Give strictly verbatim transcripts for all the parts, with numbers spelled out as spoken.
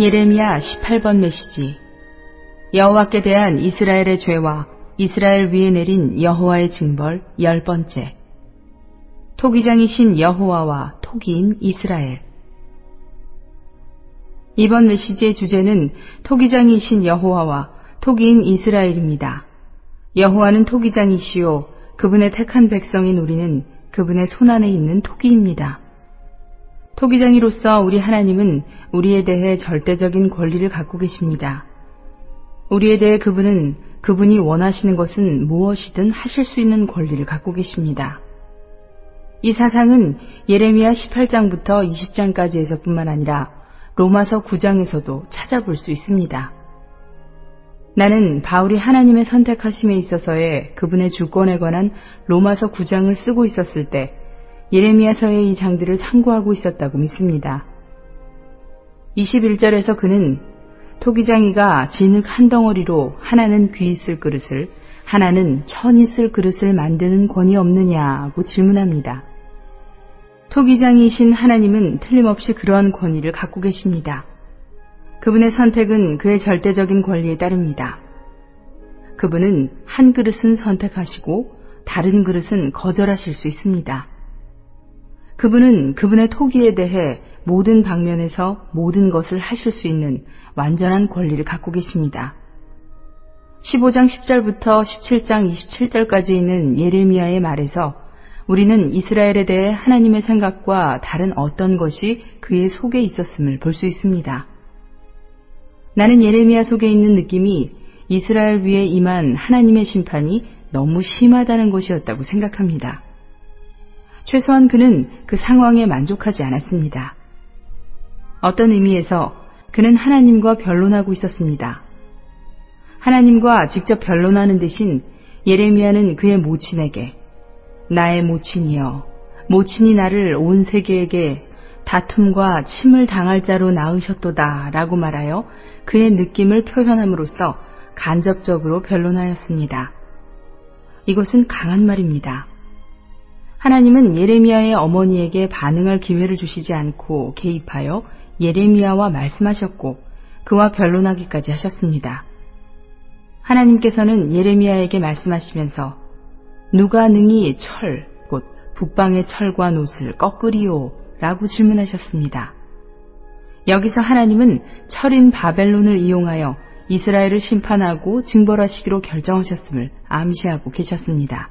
예레미야 십팔 번 메시지. 여호와께 대한 이스라엘의 죄와 이스라엘 위에 내린 여호와의 징벌 열 번째. 토기장이신 여호와와 토기인 이스라엘. 이번 메시지의 주제는 토기장이신 여호와와 토기인 이스라엘입니다. 여호와는 토기장이시요 그분의 택한 백성인 우리는 그분의 손안에 있는 토기입니다. 토기장이로서 우리 하나님은 우리에 대해 절대적인 권리를 갖고 계십니다. 우리에 대해 그분은 그분이 원하시는 것은 무엇이든 하실 수 있는 권리를 갖고 계십니다. 이 사상은 예레미야 십팔 장부터 이십 장까지에서 뿐만 아니라 로마서 구 장에서도 찾아볼 수 있습니다. 나는 바울이 하나님의 선택하심에 있어서의 그분의 주권에 관한 로마서 구 장을 쓰고 있었을 때 예레미야서의 이 장들을 상고하고 있었다고 믿습니다. 이십일 절에서 그는 토기장이가 진흙 한 덩어리로 하나는 귀 있을 그릇을 하나는 천 있을 그릇을 만드는 권이 없느냐고 질문합니다. 토기장이신 하나님은 틀림없이 그러한 권위를 갖고 계십니다. 그분의 선택은 그의 절대적인 권리에 따릅니다. 그분은 한 그릇은 선택하시고 다른 그릇은 거절하실 수 있습니다. 그분은 그분의 토기에 대해 모든 방면에서 모든 것을 하실 수 있는 완전한 권리를 갖고 계십니다. 십오 장 십 절부터 십칠 장 이십칠 절까지 있는 예레미야의 말에서 우리는 이스라엘에 대해 하나님의 생각과 다른 어떤 것이 그의 속에 있었음을 볼 수 있습니다. 나는 예레미야 속에 있는 느낌이 이스라엘 위에 임한 하나님의 심판이 너무 심하다는 것이었다고 생각합니다. 최소한 그는 그 상황에 만족하지 않았습니다. 어떤 의미에서 그는 하나님과 변론하고 있었습니다. 하나님과 직접 변론하는 대신 예레미야는 그의 모친에게 나의 모친이여, 모친이 나를 온 세계에게 다툼과 침을 당할 자로 낳으셨도다 라고 말하여 그의 느낌을 표현함으로써 간접적으로 변론하였습니다. 이것은 강한 말입니다. 하나님은 예레미야의 어머니에게 반응할 기회를 주시지 않고 개입하여 예레미야와 말씀하셨고 그와 변론하기까지 하셨습니다. 하나님께서는 예레미야에게 말씀하시면서 누가 능히 철, 곧 북방의 철과 놋을 꺾으리오 라고 질문하셨습니다. 여기서 하나님은 철인 바벨론을 이용하여 이스라엘을 심판하고 징벌하시기로 결정하셨음을 암시하고 계셨습니다.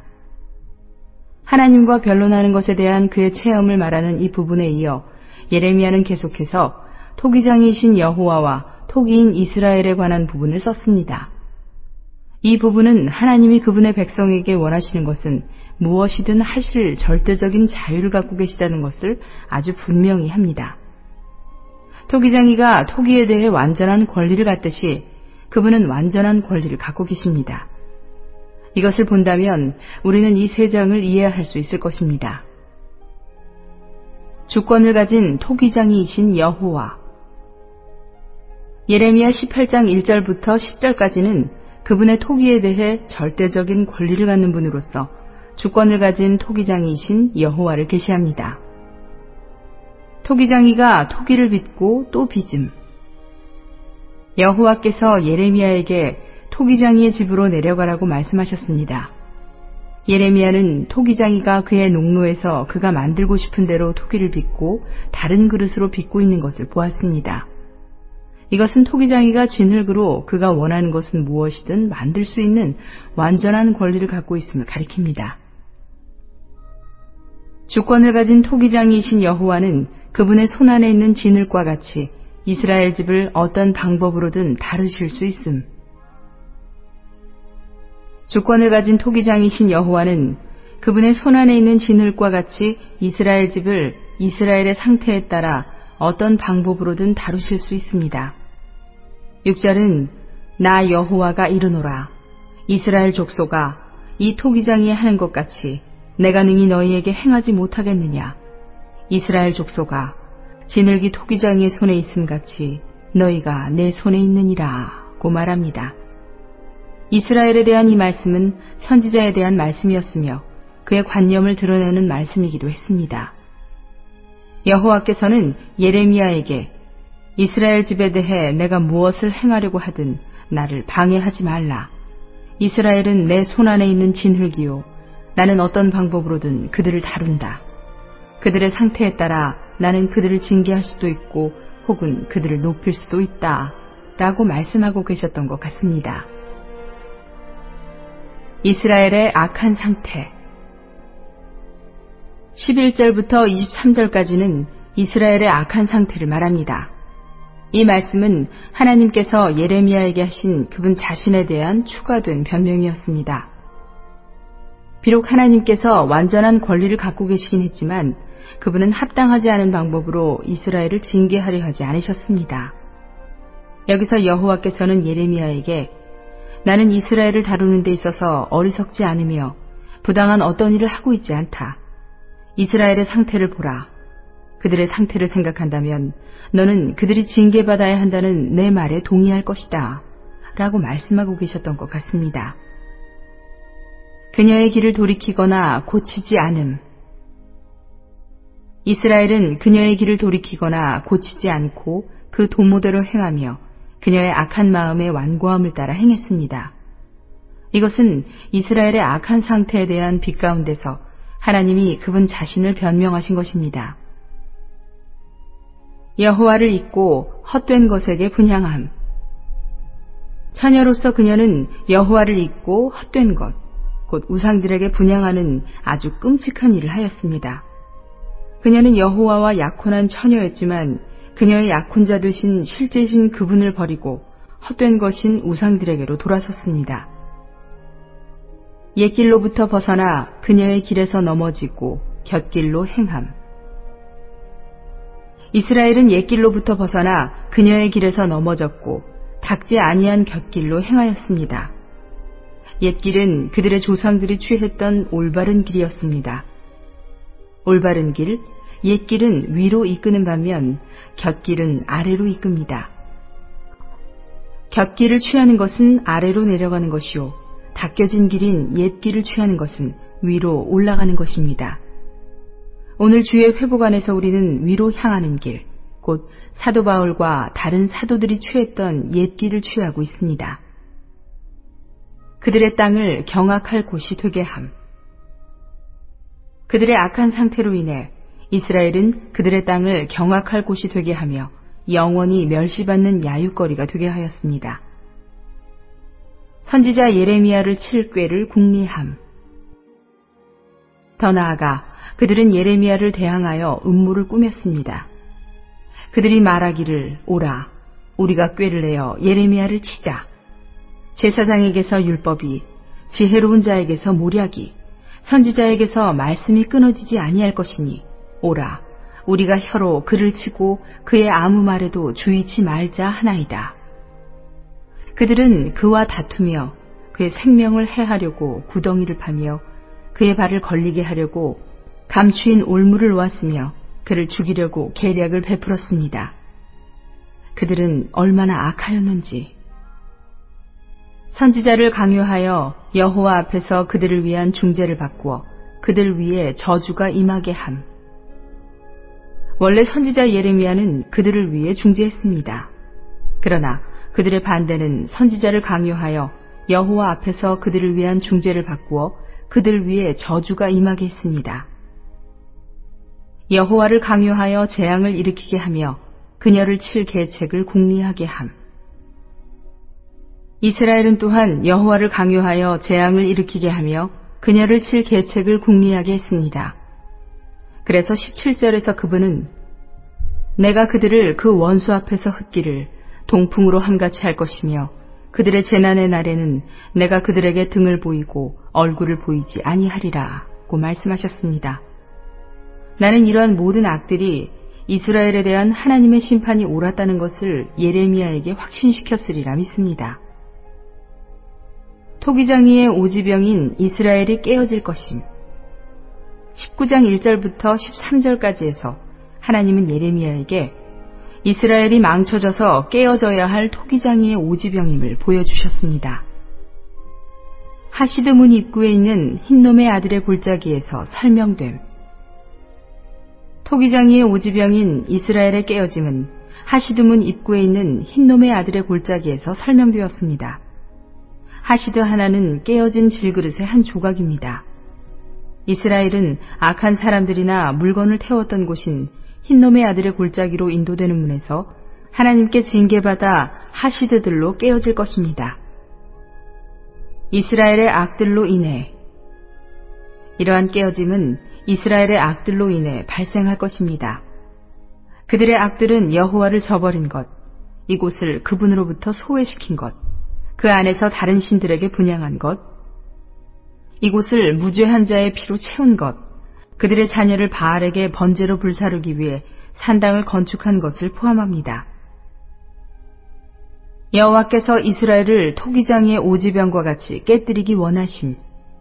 하나님과 변론하는 것에 대한 그의 체험을 말하는 이 부분에 이어 예레미야는 계속해서 토기장이신 여호와와 토기인 이스라엘에 관한 부분을 썼습니다. 이 부분은 하나님이 그분의 백성에게 원하시는 것은 무엇이든 하실 절대적인 자유를 갖고 계시다는 것을 아주 분명히 합니다. 토기장이가 토기에 대해 완전한 권리를 갖듯이 그분은 완전한 권리를 갖고 계십니다. 이것을 본다면 우리는 이 세 장을 이해할 수 있을 것입니다. 주권을 가진 토기장이이신 여호와. 예레미야 십팔 장 일 절부터 십 절까지는 그분의 토기에 대해 절대적인 권리를 갖는 분으로서 주권을 가진 토기장이이신 여호와를 계시합니다. 토기장이가 토기를 빚고 또 빚음. 여호와께서 예레미야에게 토기장이의 집으로 내려가라고 말씀하셨습니다. 예레미야는 토기장이가 그의 농로에서 그가 만들고 싶은 대로 토기를 빚고 다른 그릇으로 빚고 있는 것을 보았습니다. 이것은 토기장이가 진흙으로 그가 원하는 것은 무엇이든 만들 수 있는 완전한 권리를 갖고 있음을 가리킵니다. 주권을 가진 토기장이이신 여호와는 그분의 손안에 있는 진흙과 같이 이스라엘 집을 어떤 방법으로든 다루실 수 있음. 주권을 가진 토기장이신 여호와는 그분의 손안에 있는 진흙과 같이 이스라엘 집을 이스라엘의 상태에 따라 어떤 방법으로든 다루실 수 있습니다. 육 절은 나 여호와가 이르노라. 이스라엘 족속아, 이 토기장이 하는 것 같이 내가 능히 너희에게 행하지 못하겠느냐. 이스라엘 족속아, 진흙이 토기장이의 손에 있음 같이 너희가 내 손에 있느니라 고 말합니다. 이스라엘에 대한 이 말씀은 선지자에 대한 말씀이었으며 그의 관념을 드러내는 말씀이기도 했습니다. 여호와께서는 예레미야에게 이스라엘 집에 대해 내가 무엇을 행하려고 하든 나를 방해하지 말라. 이스라엘은 내 손안에 있는 진흙이요 나는 어떤 방법으로든 그들을 다룬다. 그들의 상태에 따라 나는 그들을 징계할 수도 있고 혹은 그들을 높일 수도 있다 라고 말씀하고 계셨던 것 같습니다. 이스라엘의 악한 상태. 십일 절부터 이십삼 절까지는 이스라엘의 악한 상태를 말합니다. 이 말씀은 하나님께서 예레미야에게 하신 그분 자신에 대한 추가된 변명이었습니다. 비록 하나님께서 완전한 권리를 갖고 계시긴 했지만 그분은 합당하지 않은 방법으로 이스라엘을 징계하려 하지 않으셨습니다. 여기서 여호와께서는 예레미야에게 나는 이스라엘을 다루는 데 있어서 어리석지 않으며 부당한 어떤 일을 하고 있지 않다. 이스라엘의 상태를 보라. 그들의 상태를 생각한다면 너는 그들이 징계받아야 한다는 내 말에 동의할 것이다. 라고 말씀하고 계셨던 것 같습니다. 그녀의 길을 돌이키거나 고치지 않음. 이스라엘은 그녀의 길을 돌이키거나 고치지 않고 그 도모대로 행하며 그녀의 악한 마음의 완고함을 따라 행했습니다. 이것은 이스라엘의 악한 상태에 대한 빛 가운데서 하나님이 그분 자신을 변명하신 것입니다. 여호와를 잊고 헛된 것에게 분향함. 처녀로서 그녀는 여호와를 잊고 헛된 것, 곧 우상들에게 분향하는 아주 끔찍한 일을 하였습니다. 그녀는 여호와와 약혼한 처녀였지만 그녀의 약혼자 되신 실제신 그분을 버리고 헛된 것인 우상들에게로 돌아섰습니다. 옛길로부터 벗어나 그녀의 길에서 넘어지고 곁길로 행함. 이스라엘은 옛길로부터 벗어나 그녀의 길에서 넘어졌고 닦지 아니한 곁길로 행하였습니다. 옛길은 그들의 조상들이 취했던 올바른 길이었습니다. 올바른 길, 옛길은 위로 이끄는 반면 곁길은 아래로 이끕니다. 곁길을 취하는 것은 아래로 내려가는 것이요 닦여진 길인 옛길을 취하는 것은 위로 올라가는 것입니다. 오늘 주의 회복 안에서 우리는 위로 향하는 길, 곧 사도 바울과 다른 사도들이 취했던 옛길을 취하고 있습니다. 그들의 땅을 경악할 곳이 되게 함. 그들의 악한 상태로 인해 이스라엘은 그들의 땅을 경악할 곳이 되게 하며 영원히 멸시받는 야유거리가 되게 하였습니다. 선지자 예레미야를 칠 꾀를 궁리함. 더 나아가 그들은 예레미야를 대항하여 음모를 꾸몄습니다. 그들이 말하기를 오라, 우리가 꾀를 내어 예레미야를 치자. 제사장에게서 율법이, 지혜로운 자에게서 모략이, 선지자에게서 말씀이 끊어지지 아니할 것이니 오라, 우리가 혀로 그를 치고 그의 아무 말에도 주의치 말자 하나이다. 그들은 그와 다투며 그의 생명을 해하려고 구덩이를 파며 그의 발을 걸리게 하려고 감추인 올무를 놓았으며 그를 죽이려고 계략을 베풀었습니다. 그들은 얼마나 악하였는지. 선지자를 강요하여 여호와 앞에서 그들을 위한 중재를 바꾸어 그들 위에 저주가 임하게 함. 원래 선지자 예레미야는 그들을 위해 중재했습니다. 그러나 그들의 반대는 선지자를 강요하여 여호와 앞에서 그들을 위한 중재를 바꾸어 그들 위에 저주가 임하게 했습니다. 여호와를 강요하여 재앙을 일으키게 하며 그녀를 칠 계책을 궁리하게 함. 이스라엘은 또한 여호와를 강요하여 재앙을 일으키게 하며 그녀를 칠 계책을 궁리하게 했습니다. 그래서 십칠 절에서 그분은 내가 그들을 그 원수 앞에서 흩기를 동풍으로 함같이 할 것이며 그들의 재난의 날에는 내가 그들에게 등을 보이고 얼굴을 보이지 아니하리라고 말씀하셨습니다. 나는 이러한 모든 악들이 이스라엘에 대한 하나님의 심판이 옳았다는 것을 예레미야에게 확신시켰으리라 믿습니다. 토기장이의 오지병인 이스라엘이 깨어질 것임. 십구 장 일 절부터 십삼 절까지 해서 하나님은 예레미야에게 이스라엘이 망쳐져서 깨어져야 할 토기장이의 오지병임을 보여주셨습니다. 하시드문 입구에 있는 흰놈의 아들의 골짜기에서 설명됨. 토기장이의 오지병인 이스라엘의 깨어짐은 하시드문 입구에 있는 흰놈의 아들의 골짜기에서 설명되었습니다. 하시드 하나는 깨어진 질그릇의 한 조각입니다. 이스라엘은 악한 사람들이나 물건을 태웠던 곳인 흰놈의 아들의 골짜기로 인도되는 문에서 하나님께 징계받아 하시드들로 깨어질 것입니다. 이스라엘의 악들로 인해, 이러한 깨어짐은 이스라엘의 악들로 인해 발생할 것입니다. 그들의 악들은 여호와를 저버린 것, 이곳을 그분으로부터 소외시킨 것, 그 안에서 다른 신들에게 분향한 것, 이곳을 무죄한 자의 피로 채운 것, 그들의 자녀를 바알에게 번제로 불사르기 위해 산당을 건축한 것을 포함합니다. 여호와께서 이스라엘을 토기장이의 오지병과 같이 깨뜨리기 원하심.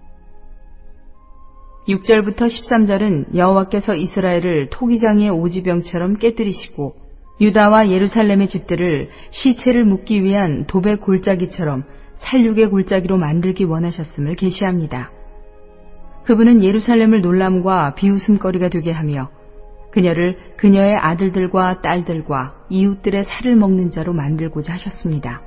육 절부터 십삼 절은 여호와께서 이스라엘을 토기장이의 오지병처럼 깨뜨리시고 유다와 예루살렘의 집들을 시체를 묻기 위한 도배 골짜기처럼 살육의 골짜기로 만들기 원하셨음을 계시합니다. 그분은 예루살렘을 놀람과 비웃음거리가 되게 하며 그녀를 그녀의 아들들과 딸들과 이웃들의 살을 먹는 자로 만들고자 하셨습니다.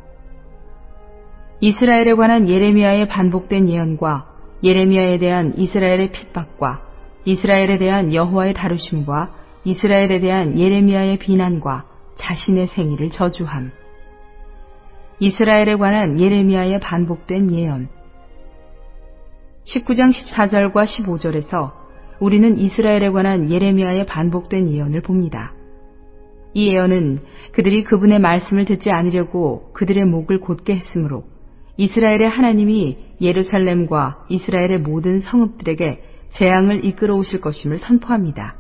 이스라엘에 관한 예레미야의 반복된 예언과 예레미야에 대한 이스라엘의 핍박과 이스라엘에 대한 여호와의 다루심과 이스라엘에 대한 예레미야의 비난과 자신의 생일을 저주함. 이스라엘에 관한 예레미야의 반복된 예언. 십구 장 십사 절과 십오 절에서 우리는 이스라엘에 관한 예레미야의 반복된 예언을 봅니다. 이 예언은 그들이 그분의 말씀을 듣지 않으려고 그들의 목을 곧게 했으므로 이스라엘의 하나님이 예루살렘과 이스라엘의 모든 성읍들에게 재앙을 이끌어 오실 것임을 선포합니다.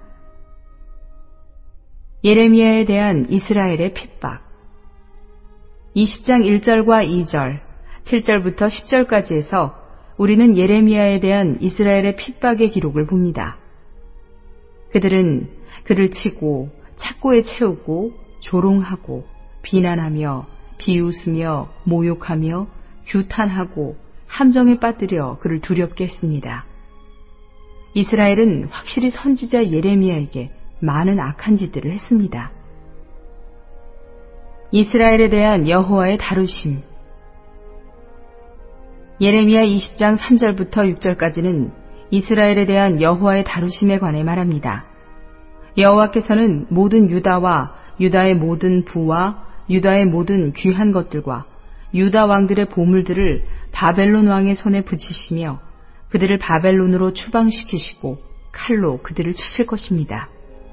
예레미야에 대한 이스라엘의 핍박. 이십 장 일 절과 이 절, 칠 절부터 십 절까지에서 우리는 예레미야에 대한 이스라엘의 핍박의 기록을 봅니다. 그들은 그를 치고 착고에 채우고 조롱하고 비난하며 비웃으며 모욕하며 규탄하고 함정에 빠뜨려 그를 두렵게 했습니다. 이스라엘은 확실히 선지자 예레미야에게 많은 악한 짓들을 했습니다. 이스라엘에 대한 여호와의 다루심. 예레미야 이십 장 삼 절부터 육 절까지는 이스라엘에 대한 여호와의 다루심에 관해 말합니다. 여호와께서는 모든 유다와 유다의 모든 부와 유다의 모든 귀한 것들과 유다 왕들의 보물들을 바벨론 왕의 손에 붙이시며 그들을 바벨론으로 추방시키시고 칼로 그들을 치실 것입니다.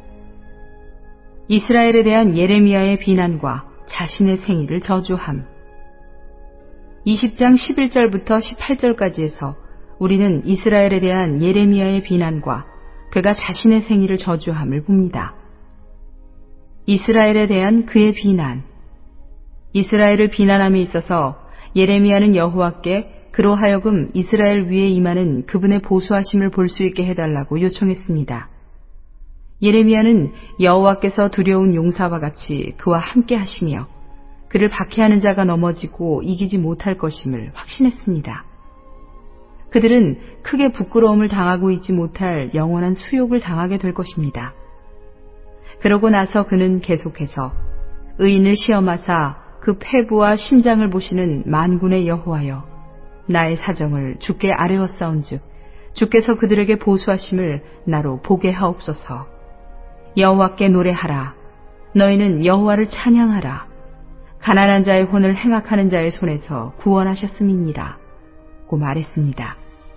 이스라엘에 대한 예레미야의 비난과 자신의 생일을 저주함. 이십 장 십일 절부터 십팔 절까지에서 우리는 이스라엘에 대한 예레미야의 비난과 그가 자신의 생일을 저주함을 봅니다. 이스라엘에 대한 그의 비난. 이스라엘을 비난함에 있어서 예레미야는 여호와께 그로 하여금 이스라엘 위에 임하는 그분의 보수하심을 볼 수 있게 해달라고 요청했습니다. 예레미야는 여호와께서 두려운 용사와 같이 그와 함께 하시며 그를 박해하는 자가 넘어지고 이기지 못할 것임을 확신했습니다. 그들은 크게 부끄러움을 당하고 있지 못할 영원한 수욕을 당하게 될 것입니다. 그러고 나서 그는 계속해서 의인을 시험하사 그 폐부와 심장을 보시는 만군의 여호와여, 나의 사정을 주께 아뢰었사온즉 주께서 그들에게 보수하심을 나로 보게 하옵소서. 여호와께 노래하라. 너희는 여호와를 찬양하라. 가난한 자의 혼을 행악하는 자의 손에서 구원하셨음이니라 고 말했습니다.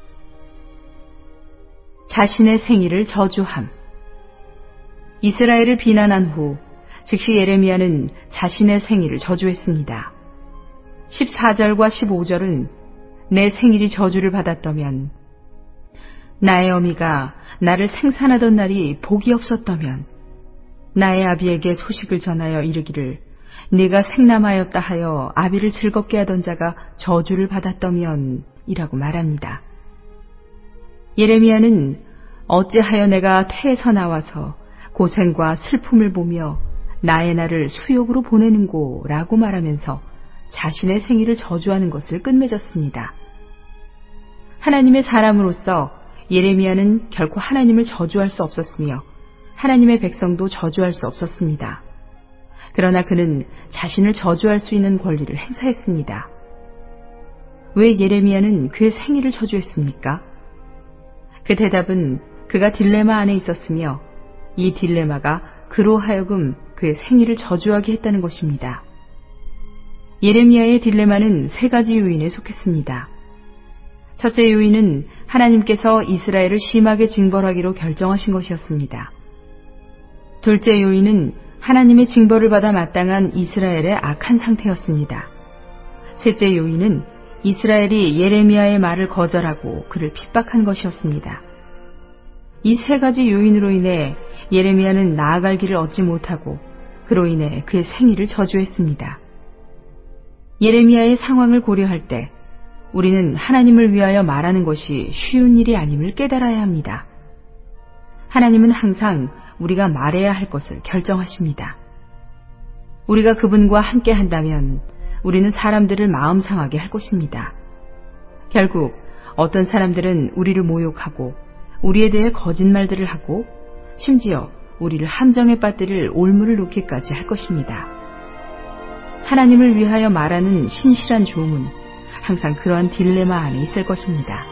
자신의 생일을 저주함. 이스라엘을 비난한 후 즉시 예레미야는 자신의 생일을 저주했습니다. 십사 절과 십오 절은 내 생일이 저주를 받았다면, 나의 어미가 나를 생산하던 날이 복이 없었다면, 나의 아비에게 소식을 전하여 이르기를 네가 생남하였다 하여 아비를 즐겁게 하던 자가 저주를 받았다면 이라고 말합니다. 예레미야는 어찌하여 내가 태에서 나와서 고생과 슬픔을 보며 나의 날을 수욕으로 보내는고 라고 말하면서 자신의 생일을 저주하는 것을 끝맺었습니다. 하나님의 사람으로서 예레미야는 결코 하나님을 저주할 수 없었으며 하나님의 백성도 저주할 수 없었습니다. 그러나 그는 자신을 저주할 수 있는 권리를 행사했습니다. 왜 예레미야는 그의 생일을 저주했습니까? 그 대답은 그가 딜레마 안에 있었으며 이 딜레마가 그로 하여금 그의 생일을 저주하게 했다는 것입니다. 예레미야의 딜레마는 세 가지 요인에 속했습니다. 첫째 요인은 하나님께서 이스라엘을 심하게 징벌하기로 결정하신 것이었습니다. 둘째 요인은 하나님의 징벌을 받아 마땅한 이스라엘의 악한 상태였습니다. 셋째 요인은 이스라엘이 예레미야의 말을 거절하고 그를 핍박한 것이었습니다. 이 세 가지 요인으로 인해 예레미야는 나아갈 길을 얻지 못하고 그로 인해 그의 생일을 저주했습니다. 예레미야의 상황을 고려할 때 우리는 하나님을 위하여 말하는 것이 쉬운 일이 아님을 깨달아야 합니다. 하나님은 항상 우리가 말해야 할 것을 결정하십니다. 우리가 그분과 함께 한다면 우리는 사람들을 마음 상하게 할 것입니다. 결국 어떤 사람들은 우리를 모욕하고 우리에 대해 거짓말들을 하고 심지어 우리를 함정에 빠뜨릴 올무를 놓기까지 할 것입니다. 하나님을 위하여 말하는 신실한 종은 항상 그러한 딜레마 안에 있을 것입니다.